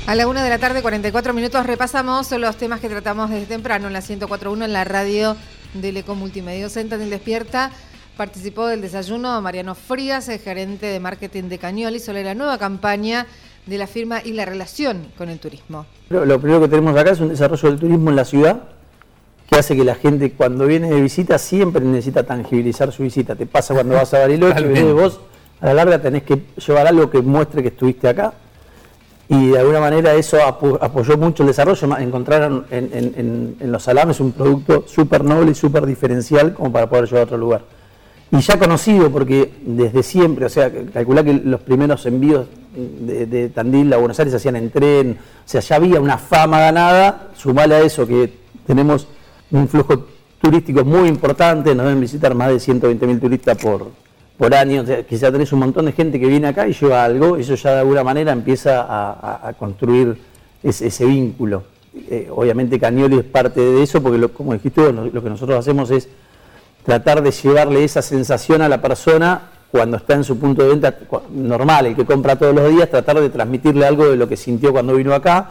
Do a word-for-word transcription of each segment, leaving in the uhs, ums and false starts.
A la una de la tarde, cuarenta y cuatro minutos, repasamos los temas que tratamos desde temprano en la ciento cuatro punto uno en la radio del Eco Multimedios. En Tandil Despierta participó del desayuno Mariano Frías, el gerente de marketing de Cagnoli, sobre la nueva campaña de la firma y la relación con el turismo. Lo, lo primero que tenemos acá es un desarrollo del turismo en la ciudad que hace que la gente cuando viene de visita siempre necesita tangibilizar su visita. Te pasa cuando vas a Bariloche, y vos a la larga tenés que llevar algo que muestre que estuviste acá. Y de alguna manera eso apo apoyó mucho el desarrollo. Encontraron en, en, en, en los salames un producto súper noble y súper diferencial como para poder llevar a otro lugar. Y ya conocido porque desde siempre, o sea, calculá que los primeros envíos de, de Tandil a Buenos Aires se hacían en tren, o sea, ya había una fama ganada. Sumale a eso que tenemos un flujo turístico muy importante, nos deben visitar más de ciento veinte mil turistas por... por año, o sea, que ya tenés un montón de gente que viene acá y lleva algo, eso ya de alguna manera empieza a, a, a construir ese, ese vínculo. Eh, obviamente Cagnoli es parte de eso, porque lo, como dijiste vos, lo, lo que nosotros hacemos es tratar de llevarle esa sensación a la persona cuando está en su punto de venta normal, el que compra todos los días, tratar de transmitirle algo de lo que sintió cuando vino acá.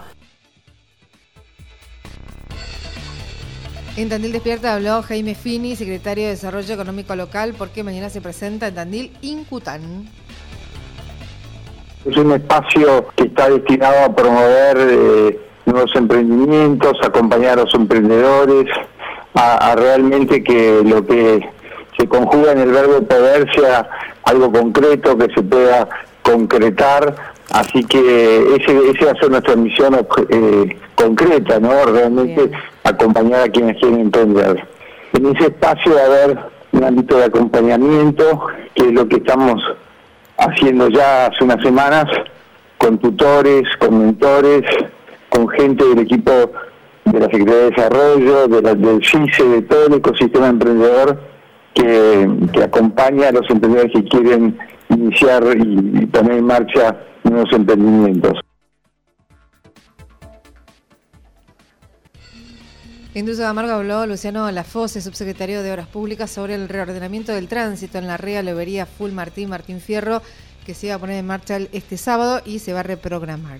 En Tandil Despierta habló Jaime Fini, secretario de Desarrollo Económico Local, porque mañana se presenta en Tandil Incután. Es un espacio que está destinado a promover eh, nuevos emprendimientos, acompañar a los emprendedores, a, a realmente que lo que se conjuga en el verbo poder sea algo concreto, que se pueda concretar. Así que ese, esa va a ser nuestra misión eh, concreta, ¿no? Realmente Bien. Acompañar a quienes quieren emprender. En ese espacio va a haber un ámbito de acompañamiento, que es lo que estamos haciendo ya hace unas semanas, con tutores, con mentores, con gente del equipo de la Secretaría de Desarrollo, de la, del C I C E, de todo el ecosistema emprendedor que, que acompaña a los emprendedores que quieren iniciar y, y poner en marcha nuevos emprendimientos. En Dulce de Amargo habló Luciano Lafose, subsecretario de Obras Públicas, sobre el reordenamiento del tránsito en la ría Lobería Full Martín Martín Fierro, que se iba a poner en marcha este sábado y se va a reprogramar.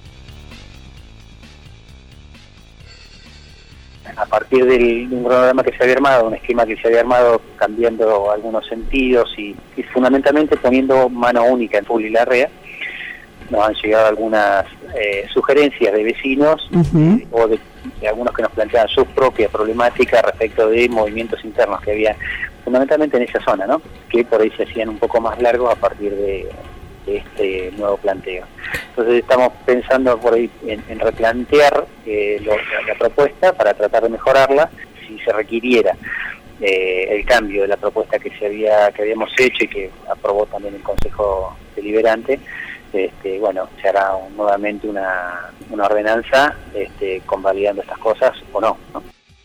A partir de un programa que se había armado, un esquema que se había armado cambiando algunos sentidos y, y fundamentalmente poniendo mano única en Full y la ría, nos han llegado algunas eh, sugerencias de vecinos uh-huh. eh, o de, de algunos que nos planteaban sus propias problemáticas respecto de movimientos internos que había fundamentalmente en esa zona, ¿no? Que por ahí se hacían un poco más largos a partir de, de este nuevo planteo. Entonces estamos pensando por ahí en, en replantear eh, lo, la, la propuesta para tratar de mejorarla si se requiriera eh, el cambio de la propuesta que se había que habíamos hecho y que aprobó también el Consejo Deliberante. Este, bueno, se hará un, nuevamente una, una ordenanza este, convalidando estas cosas o no, ¿no?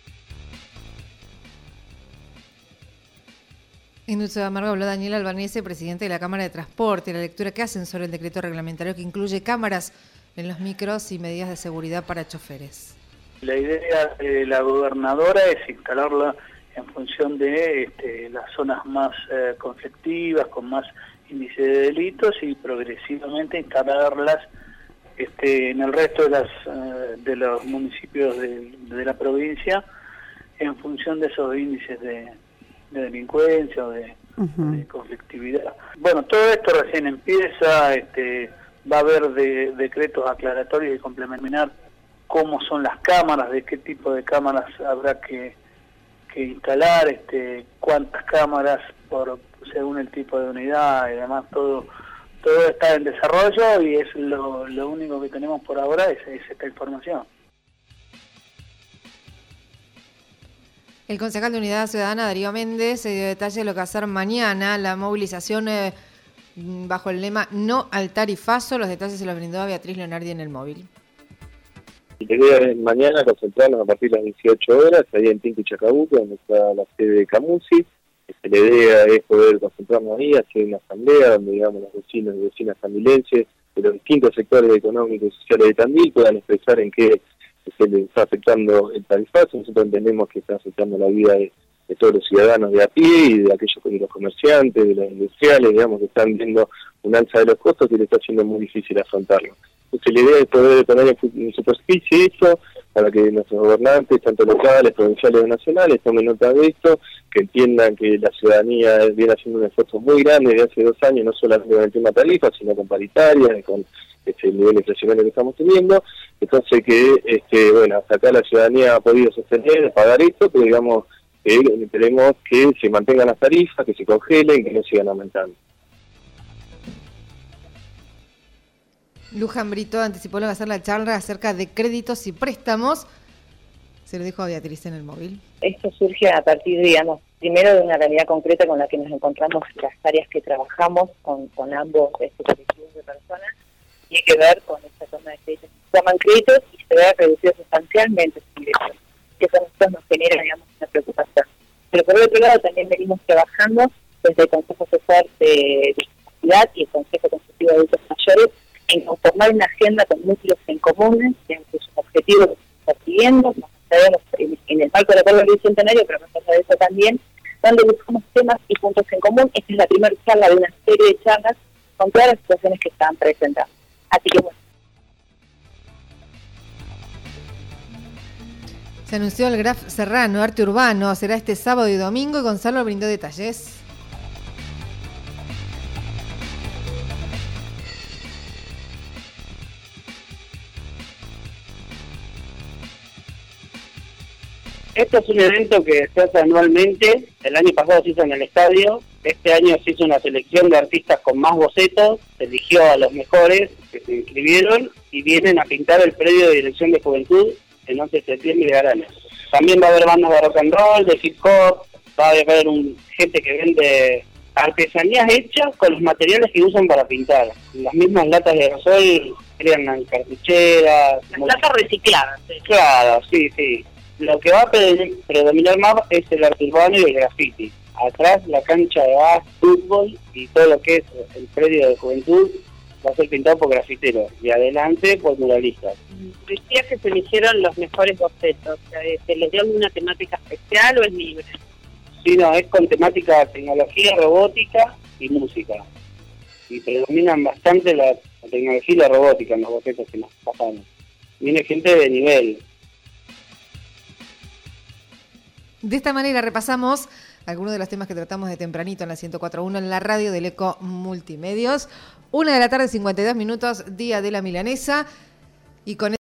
En Dulce de Amargo habló Daniel Albanese, presidente de la Cámara de Transporte, la lectura que hacen sobre el decreto reglamentario que incluye cámaras en los micros y medidas de seguridad para choferes. La idea de la gobernadora es instalarla en función de este, las zonas más eh, conflictivas, con más índice de delitos, y progresivamente instalarlas este, en el resto de, las, uh, de los municipios de, de la provincia en función de esos índices de, de delincuencia o de, uh-huh. de conflictividad. Bueno, todo esto recién empieza, este, va a haber de, decretos aclaratorios y complementar cómo son las cámaras, de qué tipo de cámaras habrá que, que instalar, este, cuántas cámaras por según el tipo de unidad y demás, todo todo está en desarrollo y es lo, lo único que tenemos por ahora es, es esta información. El concejal de Unidad Ciudadana, Darío Méndez, se dio detalles de lo que va a hacer mañana, la movilización eh, bajo el lema No al Tarifazo. Los detalles se los brindó a Beatriz Leonardi en el móvil. La idea es mañana concentrarnos a partir de las dieciocho horas, ahí en Tinco y Chacabuco, donde está la sede de Camusi. La idea es poder concentrarnos ahí, hacer una asamblea donde, digamos, los vecinos y vecinas tandilenses de los distintos sectores económicos y sociales de Tandil puedan expresar en qué se les está afectando el tarifazo. Nosotros entendemos que está afectando la vida de, de todos los ciudadanos de a pie y de aquellos de los comerciantes, de los industriales, digamos, que están viendo un alza de los costos que les está haciendo muy difícil afrontarlo. Entonces la idea es poder poner en superficie eso, para que nuestros gobernantes, tanto locales, provinciales o nacionales, tomen nota de esto, que entiendan que la ciudadanía viene haciendo un esfuerzo muy grande desde hace dos años, no solamente con el tema tarifa, sino con paritaria, con este, el nivel inflacionario que estamos teniendo. Entonces que, este, bueno, hasta acá la ciudadanía ha podido sostener, pagar esto, pero digamos que queremos que se mantengan las tarifas, que se congelen, que no sigan aumentando. Luján Brito anticipó que va a hacer la charla acerca de créditos y préstamos. Se lo dijo a Beatriz en el móvil. Esto surge a partir, digamos, primero de una realidad concreta con la que nos encontramos las áreas que trabajamos con, con ambos este, colectivos de personas. Tiene que ver con esta toma de créditos. Se toman créditos y se ve reducido sustancialmente sus ingresos. Que eso a nosotros nos genera, digamos, una preocupación. Pero por el otro lado también venimos trabajando desde el Consejo Asesor de Discapacidad y el Consejo Consultivo de Adultos Mayores en conformar una agenda con núcleos en comunes, en sus objetivos que se están siguiendo, en, en el marco del acuerdo del bicentenario, pero más allá de eso también, donde buscamos temas y puntos en común. Esta es la primera charla de una serie de charlas con todas las situaciones que están presentadas. Así que bueno. Se anunció el Graf Serrano, arte urbano, será este sábado y domingo y Gonzalo brindó detalles. Este es un evento que se hace anualmente. El año pasado se hizo en el estadio. Este año se hizo una selección de artistas con más bocetos. Se eligió a los mejores que se inscribieron y vienen a pintar el predio de Dirección de Juventud el once de septiembre de Arana. También va a haber bandas de rock and roll, de hip hop. Va a haber un, gente que vende artesanías hechas con los materiales que usan para pintar. Las mismas latas de aerosol crean cartucheras. Las latas recicladas. Sí. Claro, sí, sí. Lo que va a predominar más es el arte urbano y el graffiti. Atrás la cancha de básquet, fútbol y todo lo que es el predio de Juventud va a ser pintado por grafiteros y adelante por muralistas. Decía que se eligieron los mejores bocetos. ¿Se les dio alguna temática especial o es libre? Sí, no, es con temática de tecnología, robótica y música. Y predominan bastante la, la tecnología y la robótica en los bocetos que nos pasan. Viene gente de nivel. De esta manera repasamos algunos de los temas que tratamos de tempranito en la ciento cuatro punto uno en la radio del Eco Multimedios. Una de la tarde, cincuenta y dos minutos, día de la milanesa. Y con